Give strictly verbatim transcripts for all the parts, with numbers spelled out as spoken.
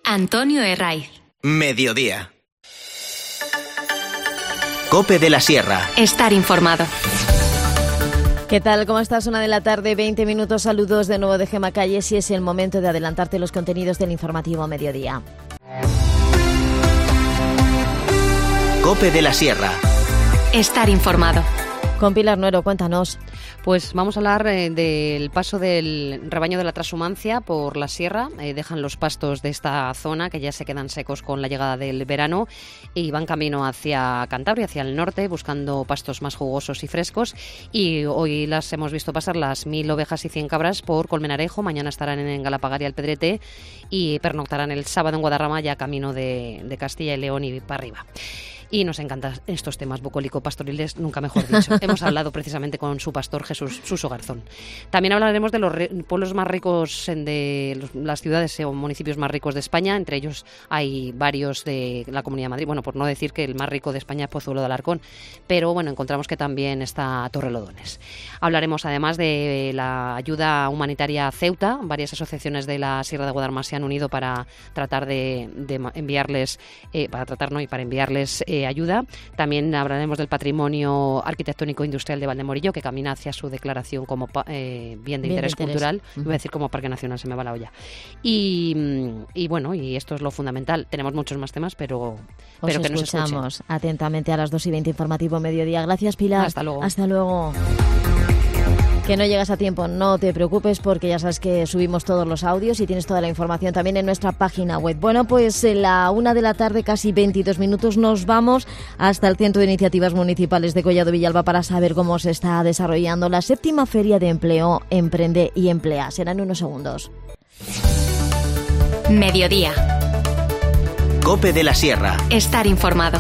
Antonio Herraiz. Mediodía. COPE de la Sierra. Estar informado. ¿Qué tal? ¿Cómo estás? Una de la tarde, veinte minutos. Saludos de nuevo de Gemma Calles y es el momento de adelantarte los contenidos del informativo Mediodía. COPE de la Sierra. Estar informado. Con Pilar Nuero, cuéntanos. Pues vamos a hablar eh, del paso del rebaño de la Trashumancia por la sierra. Eh, dejan los pastos de esta zona que ya se quedan secos con la llegada del verano y van camino hacia Cantabria, hacia el norte, buscando pastos más jugosos y frescos. Y hoy las hemos visto pasar las mil ovejas y cien cabras por Colmenarejo. Mañana estarán en Galapagar y Alpedrete y pernoctarán el sábado en Guadarrama, ya camino de, de Castilla y León y para arriba. Y nos encantan estos temas bucólico-pastoriles, nunca mejor dicho. Hemos hablado precisamente con su pastor Jesús Suso Garzón. También hablaremos de los re- pueblos más ricos, de los, las ciudades o municipios más ricos de España. Entre ellos hay varios de la Comunidad de Madrid. Bueno, por no decir que el más rico de España es Pozuelo de Alarcón. Pero bueno, encontramos que también está Torrelodones. Hablaremos además de la ayuda humanitaria a Ceuta. Varias asociaciones de la Sierra de Guadarrama se han unido para tratar de, de enviarles, eh, para tratar, ¿no? y para enviarles eh, ayuda. También hablaremos del patrimonio arquitectónico industrial de Valdemorillo, que camina hacia su declaración como eh, bien de bien interés, interés cultural. Uh-huh. Voy a decir como Parque Nacional, se me va la olla. Y, y bueno, y esto es lo fundamental. Tenemos muchos más temas, pero, pero que nos escuchamos atentamente a las dos y veinte informativo Mediodía. Gracias, Pilar. Hasta luego. Hasta luego. Que no llegas a tiempo, no te preocupes porque ya sabes que subimos todos los audios y tienes toda la información también en nuestra página web. Bueno, pues en la una de la tarde, casi veintidós minutos, nos vamos hasta el Centro de Iniciativas Municipales de Collado Villalba para saber cómo se está desarrollando la séptima Feria de Empleo, Emprende y Emplea. Serán unos segundos. Mediodía. COPE de la Sierra. Estar informado.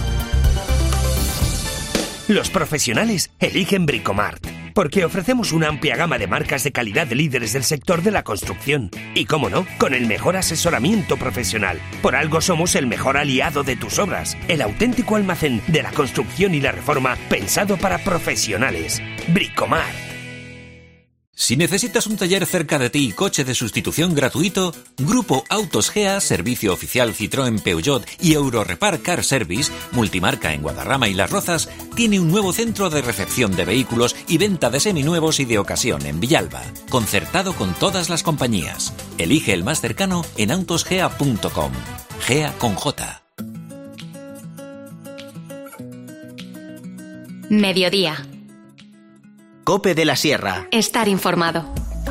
Los profesionales eligen Bricomart, porque ofrecemos una amplia gama de marcas de calidad de líderes del sector de la construcción. Y cómo no, con el mejor asesoramiento profesional. Por algo somos el mejor aliado de tus obras. El auténtico almacén de la construcción y la reforma pensado para profesionales. Bricomart. Si necesitas un taller cerca de ti y coche de sustitución gratuito, Grupo Autos Gea, servicio oficial Citroën Peugeot y Eurorepar Car Service, multimarca en Guadarrama y Las Rozas, tiene un nuevo centro de recepción de vehículos y venta de seminuevos y de ocasión en Villalba, concertado con todas las compañías. Elige el más cercano en autosgea punto com. Gea con J. Mediodía. COPE de la Sierra. Estar informado.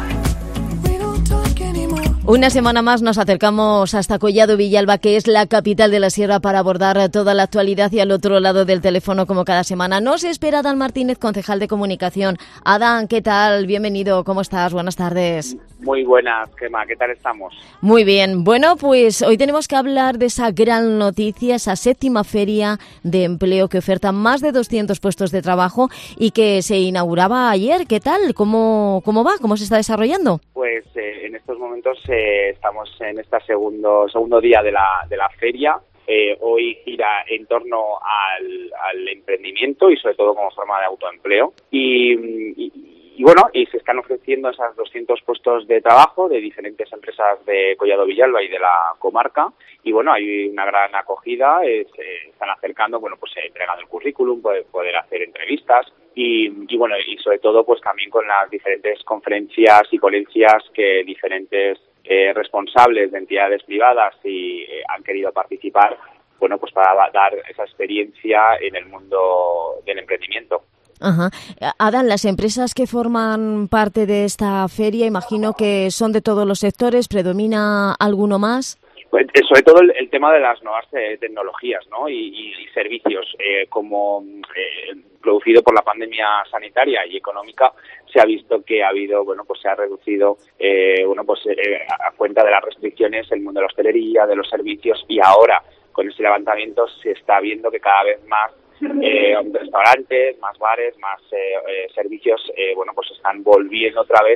Una semana más nos acercamos hasta Collado Villalba, que es la capital de la Sierra, para abordar toda la actualidad, y al otro lado del teléfono, como cada semana, nos espera Adán Martínez, concejal de comunicación. Adán, ¿qué tal? Bienvenido, ¿cómo estás? Buenas tardes. Muy buenas, Gemma, ¿qué tal estamos? Muy bien. Bueno, pues hoy tenemos que hablar de esa gran noticia, esa séptima feria de empleo que oferta más de doscientos puestos de trabajo y que se inauguraba ayer. ¿Qué tal? ¿Cómo, cómo va? ¿Cómo se está desarrollando? Pues eh, en estos momentos eh, estamos en este segundo, segundo día de la, de la feria. Eh, hoy gira en torno al, al emprendimiento y sobre todo como forma de autoempleo. Y, y Y bueno, y se están ofreciendo esos doscientos puestos de trabajo de diferentes empresas de Collado Villalba y de la comarca. Y bueno, hay una gran acogida, eh, se están acercando, bueno, pues se entregan el currículum, poder, poder hacer entrevistas y, y bueno, y sobre todo pues también con las diferentes conferencias y ponencias que diferentes eh, responsables de entidades privadas y eh, han querido participar, bueno, pues para dar esa experiencia en el mundo del emprendimiento. Ajá. Adán, las empresas que forman parte de esta feria, imagino que son de todos los sectores, ¿predomina alguno más? Pues, sobre todo el, el tema de las nuevas eh, tecnologías, ¿no? y, y, y servicios, eh, como eh, producido por la pandemia sanitaria y económica, se ha visto que ha habido, bueno, pues se ha reducido, eh, bueno, pues eh, a cuenta de las restricciones el mundo de la hostelería, de los servicios, y ahora con ese levantamiento se está viendo que cada vez más Eh, restaurantes, más bares, más eh, eh, servicios, eh, bueno, pues están volviendo otra vez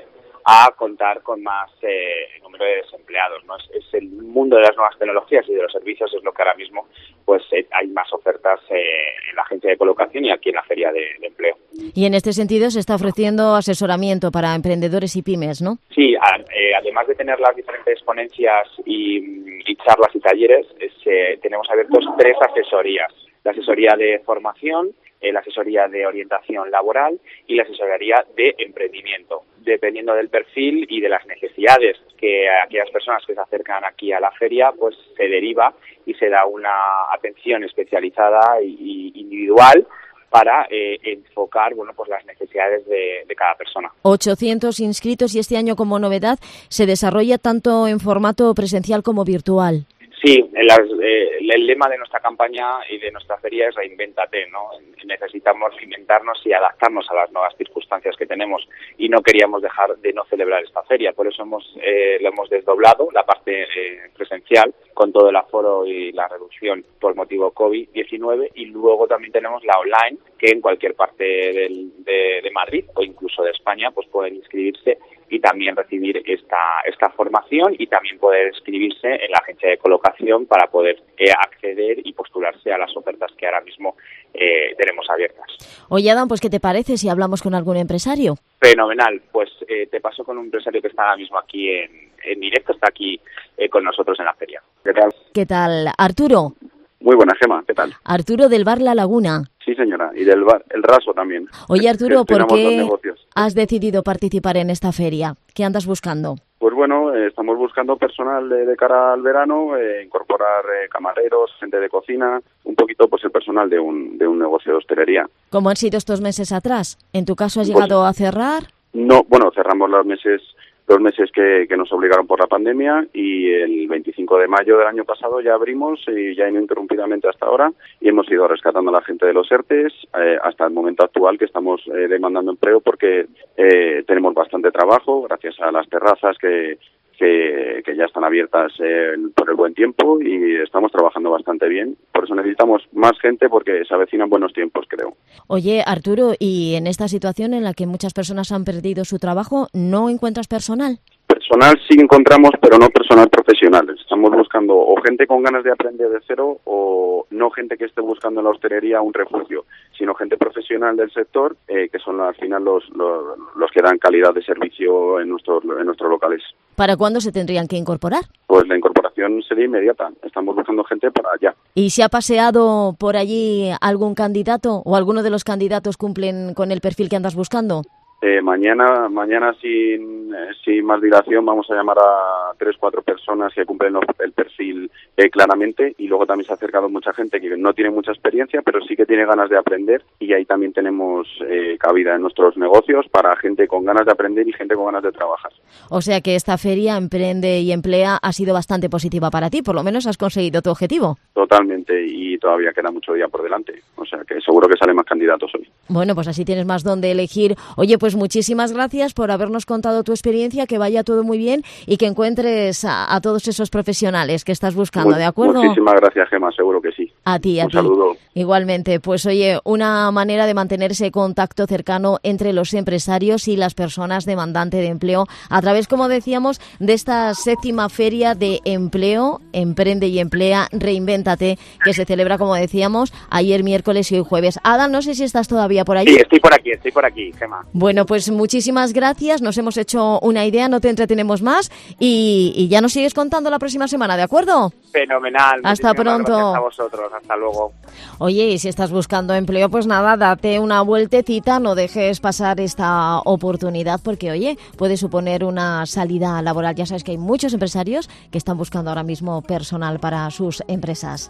a contar con más eh, número de desempleados, ¿no? Es, es el mundo de las nuevas tecnologías y de los servicios es lo que ahora mismo pues eh, hay más ofertas eh, en la agencia de colocación y aquí en la feria de, de empleo. Y en este sentido se está ofreciendo asesoramiento para emprendedores y pymes, ¿no? Sí, a, eh, además de tener las diferentes ponencias y, y charlas y talleres, es, eh, tenemos abiertos tres asesorías. La asesoría de formación, eh, la asesoría de orientación laboral y la asesoría de emprendimiento. Dependiendo del perfil y de las necesidades que aquellas personas que se acercan aquí a la feria, pues se deriva y se da una atención especializada y, y individual para eh, enfocar, bueno, pues las necesidades de, de cada persona. ochocientos inscritos y este año como novedad se desarrolla tanto en formato presencial como virtual. Sí, en las, eh, el lema de nuestra campaña y de nuestra feria es reinvéntate, ¿no? Necesitamos reinventarnos y adaptarnos a las nuevas circunstancias que tenemos y no queríamos dejar de no celebrar esta feria, por eso hemos eh, lo hemos desdoblado, la parte eh, presencial con todo el aforo y la reducción por motivo COVID diecinueve y luego también tenemos la online que en cualquier parte del, de, de Madrid o incluso de España pues pueden inscribirse y también recibir esta esta formación y también poder inscribirse en la agencia de colocación para poder eh, acceder y postularse a las ofertas que ahora mismo eh, tenemos abiertas. Oye, Adam, pues ¿qué te parece si hablamos con algún empresario? Fenomenal, pues eh, te paso con un empresario que está ahora mismo aquí en, en directo, está aquí eh, con nosotros en la feria. ¿Qué tal? ¿Qué tal? Arturo. Muy buena, Gema, ¿qué tal? Arturo del bar La Laguna. Sí, señora, y del bar El Raso también. Oye, Arturo, ¿por qué qué has decidido participar en esta feria? ¿Qué andas buscando? Pues bueno, eh, estamos buscando personal de, de cara al verano, eh, incorporar eh, camareros, gente de cocina, un poquito pues el personal de un, de un negocio de hostelería. ¿Cómo han sido estos meses atrás? ¿En tu caso has Pues, llegado a cerrar? No, bueno, cerramos los meses los meses que, que nos obligaron por la pandemia y el veinticinco de mayo del año pasado ya abrimos y ya ininterrumpidamente hasta ahora y hemos ido rescatando a la gente de los ERTES eh, hasta el momento actual que estamos eh, demandando empleo porque eh, tenemos bastante trabajo gracias a las terrazas que Que, que ya están abiertas eh, por el buen tiempo y estamos trabajando bastante bien. Por eso necesitamos más gente porque se avecinan buenos tiempos, creo. Oye, Arturo, ¿y en esta situación en la que muchas personas han perdido su trabajo, no encuentras personal? Personal sí encontramos, pero no personal profesional. Estamos buscando o gente con ganas de aprender de cero o no gente que esté buscando en la hostelería un refugio, sino gente profesional del sector eh, que son al final los, los, los que dan calidad de servicio en nuestros, en nuestros locales. ¿Para cuándo se tendrían que incorporar? Pues la incorporación sería inmediata. Estamos buscando gente para allá. ¿Y se ha paseado por allí algún candidato o alguno de los candidatos cumplen con el perfil que andas buscando? Eh, mañana, mañana sin, eh, sin más dilación, vamos a llamar a tres, cuatro personas que cumplen los, el perfil eh, claramente y luego también se ha acercado mucha gente que no tiene mucha experiencia, pero sí que tiene ganas de aprender y ahí también tenemos eh, cabida en nuestros negocios para gente con ganas de aprender y gente con ganas de trabajar. O sea que esta feria Emprende y Emplea ha sido bastante positiva para ti, por lo menos has conseguido tu objetivo. Totalmente, y todavía queda mucho día por delante, o sea que seguro que salen más candidatos hoy. Bueno, pues así tienes más donde elegir. Oye, pues muchísimas gracias por habernos contado tu experiencia, que vaya todo muy bien y que encuentres a, a todos esos profesionales que estás buscando, Muy, ¿de acuerdo? Muchísimas gracias, Gema, seguro que sí. A ti, a Un ti. saludo. Igualmente, pues oye, una manera de mantener ese contacto cercano entre los empresarios y las personas demandantes de empleo a través, como decíamos, de esta séptima feria de empleo, Emprende y Emplea, Reinvéntate, que se celebra, como decíamos, ayer miércoles y hoy jueves. Adam, no sé si estás todavía por allí. Sí, estoy por aquí, estoy por aquí, Gema. Bueno, pues muchísimas gracias, nos hemos hecho una idea, no te entretenemos más y, y ya nos sigues contando la próxima semana, ¿de acuerdo? Fenomenal. Hasta pronto. Gracias a vosotros, hasta luego. Oye, y si estás buscando empleo, pues nada, date una vueltecita, no dejes pasar esta oportunidad porque, oye, puede suponer una salida laboral. Ya sabes que hay muchos empresarios que están buscando ahora mismo personal para sus empresas.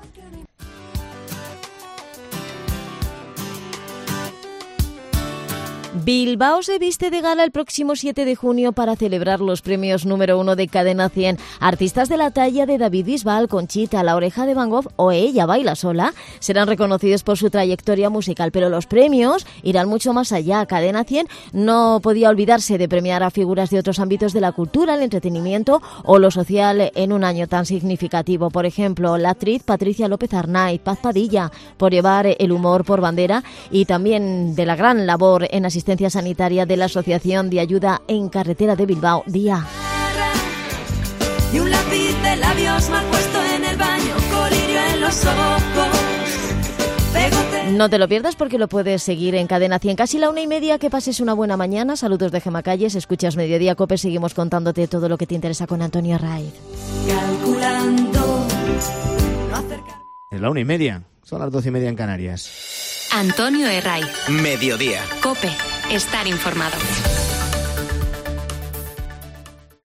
Bilbao se viste de gala el próximo siete de junio para celebrar los premios número uno de Cadena cien. Artistas de la talla de David Bisbal, Conchita, La Oreja de Van Gogh o Ella Baila Sola serán reconocidos por su trayectoria musical, pero los premios irán mucho más allá. Cadena cien no podía olvidarse de premiar a figuras de otros ámbitos de la cultura, el entretenimiento o lo social en un año tan significativo. Por ejemplo, la actriz Patricia López Arnaiz, Paz Padilla, por llevar el humor por bandera y también de la gran labor en asistencia asistencia sanitaria de la Asociación de Ayuda en Carretera de Bilbao, D I A. Y un lápiz de labios mal puesto en el baño, colirio en los ojos. No te lo pierdas porque lo puedes seguir en Cadena cien. Casi la una y media, que pases una buena mañana. Saludos de Gemma Calles, escuchas Mediodía Cope, seguimos contándote todo lo que te interesa con Antonio Raiz. Calculando. Es la una y media, son las doce y media en Canarias. Antonio Herraiz. Mediodía. Cope, estar informado.